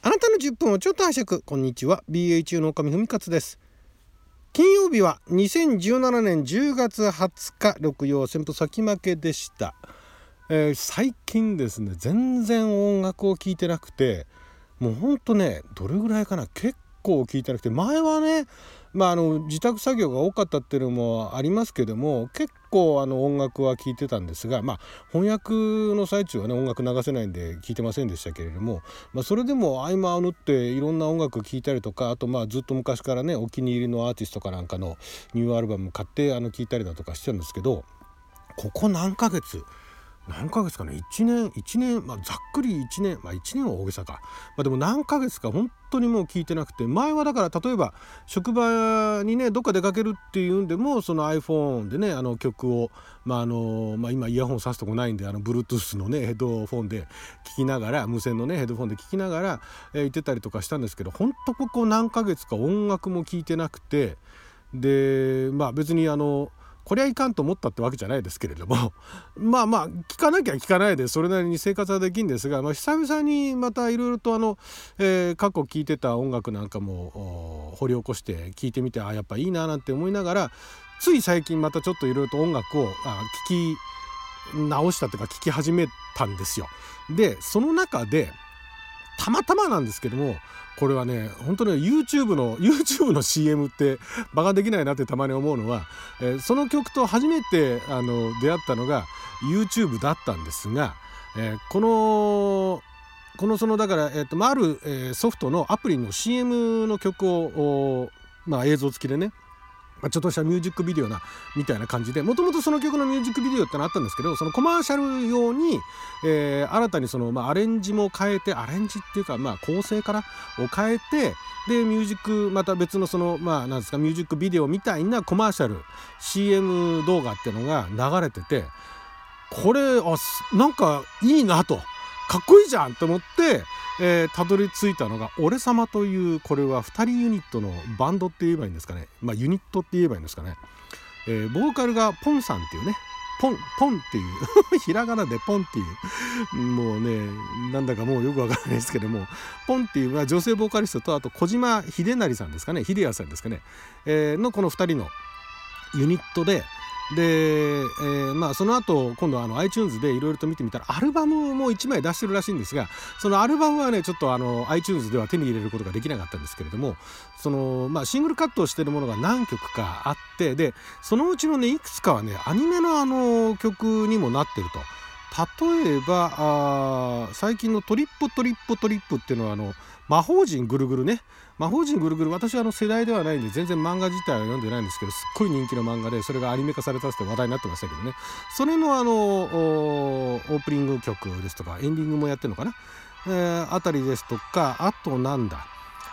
あなたの10分をちょっと拝借。こんにちは、 BA の神文勝です。金曜日は2017年10月20日六曜旋風先負けでした。最近ですね、全然音楽を聴いてなくて、もうほんとね、どれぐらいかな、結構聴いてなくて、前はね、自宅作業が多かったっていうのもありますけども、結構音楽は聴いてたんですが、翻訳の最中はね、音楽流せないんで聴いてませんでしたけれども、それでも合間を縫っていろんな音楽聴いたりとか、あとずっと昔からね、お気に入りのアーティストかなんかのニューアルバム買って聴いたりだとかしてたんですけど、ここ何ヶ月かね、1年、ざっくり1年、1年は大げさか、でも何ヶ月か本当にもう聞いてなくて、前はだから例えば職場にねどっか出かけるっていうんでも、その iPhone でね曲を、今イヤホン挿すとこないんでBluetooth のねヘッドフォンで聞きながら、無線のねヘッドフォンで聞きながら、行ってたりとかしたんですけど、本当ここ何ヶ月か音楽も聞いてなくて、で別にこりゃいかんと思ったってわけじゃないですけれども聞かなきゃ聞かないでそれなりに生活はできるんですが、久々にまたいろいろと過去聴いてた音楽なんかも掘り起こして聞いてみて、やっぱいいななんて思いながら、つい最近またちょっといろいろと音楽を聴き直したというか聴き始めたんですよ。でその中でたまたまなんですけども、これはね本当に YouTube の CM ってバカできないなってたまに思うのは、その曲と初めて出会ったのが YouTube だったんですが、このだから、ある、ソフトのアプリの CM の曲を映像付きでね、ちょっとしたミュージックビデオみたいな感じで、もともとその曲のミュージックビデオってのあったんですけど、そのコマーシャル用に、新たにアレンジも変えて、アレンジっていうか構成からを変えて、でミュージックまた別のなんですか、ミュージックビデオみたいなコマーシャル CM 動画っていうのが流れてて、これなんかいいなと、かっこいいじゃんと思ってたどり着いたのが俺様という、これは2人ユニットのバンドって言えばいいんですかね、ユニットって言えばいいんですかね、ボーカルがポンさんっていうね、ポンっていうひらがなでポンっていう、もうねなんだかもうよくわからないですけども、ポンっていう女性ボーカリストと、あと小島秀成さんですかね、秀也さんですかね、のこの2人のユニットで、その後今度iTunes でいろいろと見てみたら、アルバムも1枚出してるらしいんですが、そのアルバムはねちょっとiTunes では手に入れることができなかったんですけれども、シングルカットをしているものが何曲かあって、でそのうちのねいくつかはねアニメの曲にもなってると。例えば最近のトリップっていうのは魔法陣ぐるぐるね、魔法陣ぐるぐる、私は世代ではないんで全然漫画自体は読んでないんですけど、すっごい人気の漫画で、それがアニメ化されたって話題になってましたけどね、それのオープニング曲ですとかエンディングもやってるのかな、あたりですとか、あとはなんだ、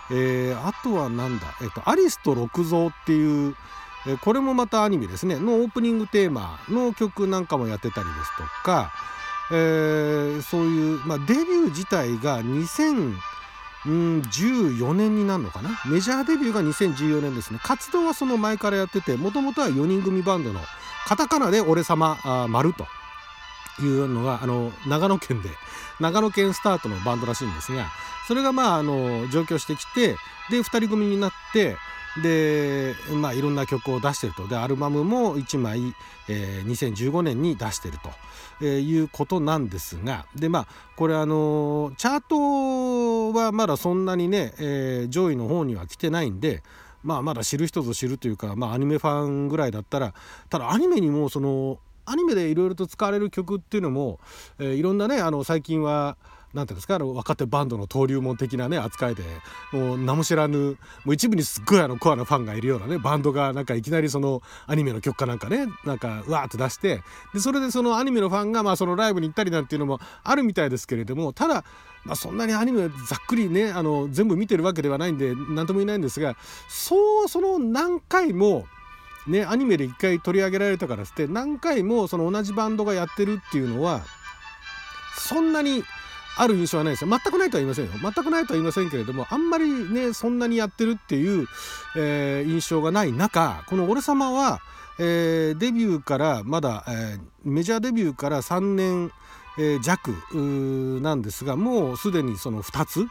アリスと六蔵っていう、これもまたアニメですねのオープニングテーマの曲なんかもやってたりですとか、そういう、デビュー自体が2014年になるのかな、メジャーデビューが2014年ですね。活動はその前からやってて、もともとは4人組バンドのカタカナで俺様丸というのが長野県スタートのバンドらしいんですが、それが上京してきて、で2人組になって、でいろんな曲を出してると。でアルバムも1枚、2015年に出してると、いうことなんですが、でこれチャートはまだそんなにね、上位の方には来てないんで、まだ知る人ぞ知るというか、アニメファンぐらいだったら、ただアニメにもアニメでいろいろと使われる曲っていうのも、いろんなね最近はなんていうんですか、若手バンドの登竜門的なね扱いで、もう名も知らぬ、もう一部にすっごいコアなファンがいるようなねバンドがなんかいきなりそのアニメの曲かなんかねなんかうわーって出して、でそれでそのアニメのファンがそのライブに行ったりなんていうのもあるみたいですけれども、ただそんなにアニメざっくりね全部見てるわけではないんで何とも言えないんですが、その何回もねアニメで一回取り上げられたからって何回もその同じバンドがやってるっていうのはそんなにある印象はないですよ。全くないとは言いませんよ。全くないとは言いませんけれども、あんまりねそんなにやってるっていう、印象がない中、この俺様は、デビューからまだ、メジャーデビューから3年、弱なんですが、もうすでにその2つ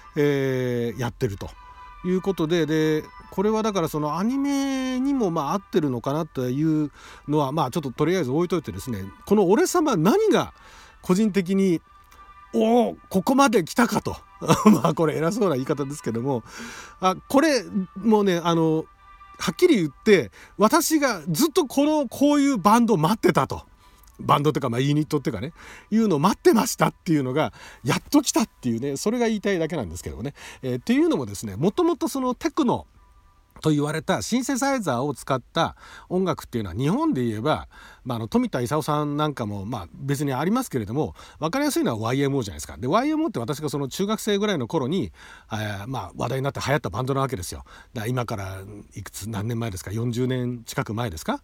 やってるということでこれはだからそのアニメにも合ってるのかなというのはちょっととりあえず置いといてですね、この俺様何が個人的にここまで来たかとこれ偉そうな言い方ですけども、これもうねはっきり言って私がずっとこういうバンド待ってたと、バンドとかユニットっていうかねいうのを待ってましたっていうのがやっと来たっていうね、それが言いたいだけなんですけどね。っていうのもですね、もともとそのテクノと言われたシンセサイザーを使った音楽っていうのは日本で言えば、富田勲さんなんかも別にありますけれども、分かりやすいのは YMO じゃないですか。で YMO って私がその中学生ぐらいの頃に、話題になって流行ったバンドなわけですよ。だから今から何年前ですか、40年近く前ですか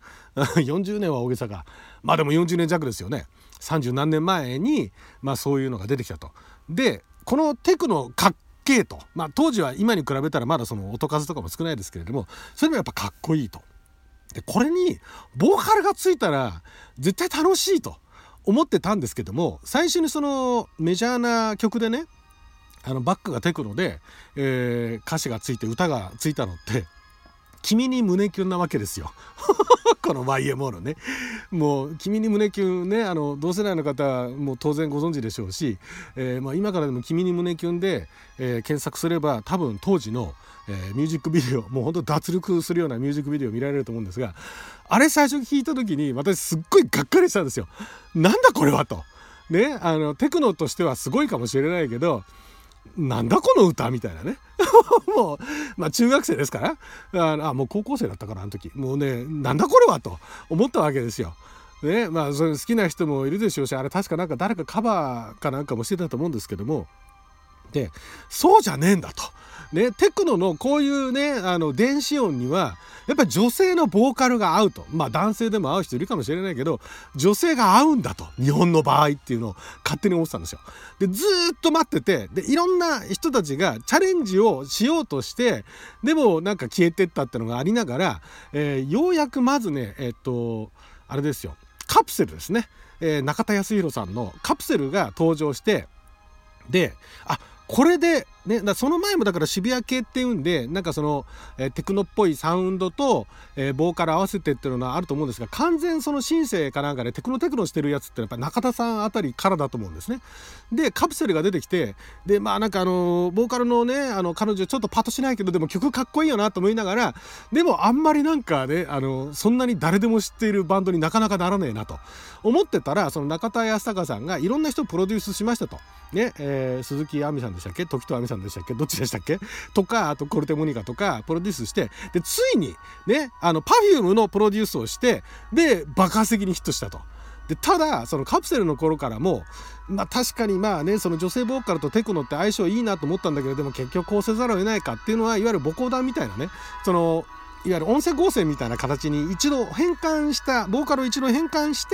40年は大げさか、でも40年弱ですよね。30何年前に、そういうのが出てきたと。でこのテクノかっと、当時は今に比べたらまだその音数とかも少ないですけれども、それもやっぱかっこいいと。でこれにボーカルがついたら絶対楽しいと思ってたんですけども、最初にそのメジャーな曲でね、バックがテクノで、歌詞がついて歌がついたのって君に胸キュンなわけですよこの YMO のね、もう君に胸キュンね、同世代の方も当然ご存知でしょうし、今からでも君に胸キュンで、検索すれば多分当時の、ミュージックビデオ、もうほんと脱力するようなミュージックビデオ見られると思うんですが、あれ最初聞いた時に私すっごいがっかりしたんですよ。なんだこれはとね、テクノとしてはすごいかもしれないけど、なんだこの歌みたいなねもう、中学生ですからもう高校生だったからあの時、もうねなんだこれはと思ったわけですよ。ね、それ好きな人もいるでしょうし、あれ確かなんか誰かカバーかなんかもしてたと思うんですけども、でそうじゃねえんだと。ね、テクノのこういうね電子音にはやっぱり女性のボーカルが合うと、男性でも合う人いるかもしれないけど女性が合うんだと、日本の場合っていうのを勝手に思ってたんですよ。でずっと待ってて、でいろんな人たちがチャレンジをしようとしてでもなんか消えてったってのがありながら、ようやくまずねあれですよ、カプセルですね、中田康弘さんのカプセルが登場して、でこれでね、その前もだから渋谷系っていうんでなんかその、テクノっぽいサウンドと、ボーカル合わせてっていうのはあると思うんですが、完全そのシンセかなんかでテクノしてるやつってやっぱ中田さんあたりからだと思うんですね。でカプセルが出てきて、でなんかボーカルのね彼女ちょっとパッとしないけどでも曲かっこいいよなと思いながら、でもあんまりなんかねそんなに誰でも知っているバンドになかなかならねえなと思ってたら、その中田康隆さんがいろんな人をプロデュースしましたとね、鈴木亜美さんでしたっけ、時戸亜美さんでしたっけ、どっちでしたっけとか、あとコルテモニカとかプロデュースして、でついにねPerfumeのプロデュースをして、で爆発的にヒットしたと。でただそのカプセルの頃からも確かにその女性ボーカルとテクノって相性いいなと思ったんだけど、でも結局こうせざるを得ないかっていうのは、いわゆる母講談みたいなね、そのいわゆる音声合成みたいな形に一度変換したボーカルを一度変換して、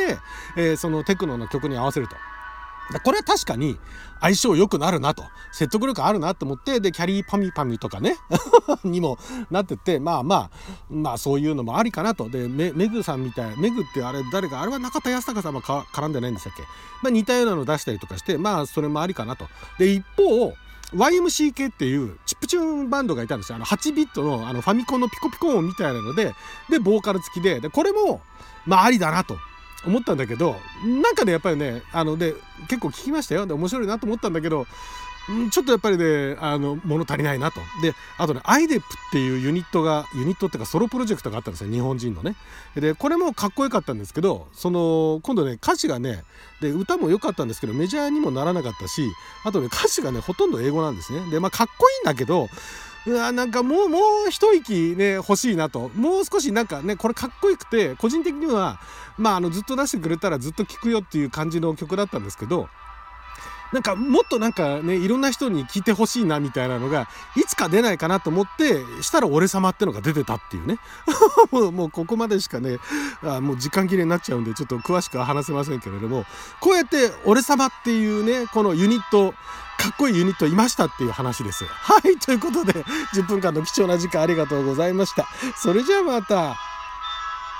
そのテクノの曲に合わせると。これは確かに相性良くなるなと、説得力あるなと思って、でキャリーパミパミとかねにもなってて、そういうのもありかなと。でメグさんみたい、メグってあれ誰か、あれは中田康隆さんも絡んでないんでしたっけ、似たようなの出したりとかして、それもありかなと。で一方YMCK っていうチップチューンバンドがいたんですよ。8ビットのファミコンのピコピコ音みたいなのでボーカル付きでこれもありだなと思ったんだけど、なんかねやっぱりねで結構聞きましたよ。で面白いなと思ったんだけど、ちょっとやっぱりね物足りないなと。であとねアイデップっていうユニットっていうかソロプロジェクトがあったんですよ、日本人のね。でこれもかっこよかったんですけど、今度ね歌詞がね、で歌も良かったんですけどメジャーにもならなかったし、あとね歌詞がねほとんど英語なんですね。でかっこいいんだけど、なんかもう一息ね欲しいなと。もう少しなんかねこれかっこよくて、個人的にはずっと出してくれたらずっと聴くよっていう感じの曲だったんですけど、なんかもっとなんかねいろんな人に聴いてほしいなみたいなのがいつか出ないかなと思ってしたら俺様ってのが出てたっていうねもうここまでしかねもう時間切れになっちゃうんでちょっと詳しくは話せませんけれども、こうやって俺様っていうねこのユニット、かっこいいユニットいましたっていう話です。はい、ということで10分間の貴重な時間ありがとうございました。それじゃあまた。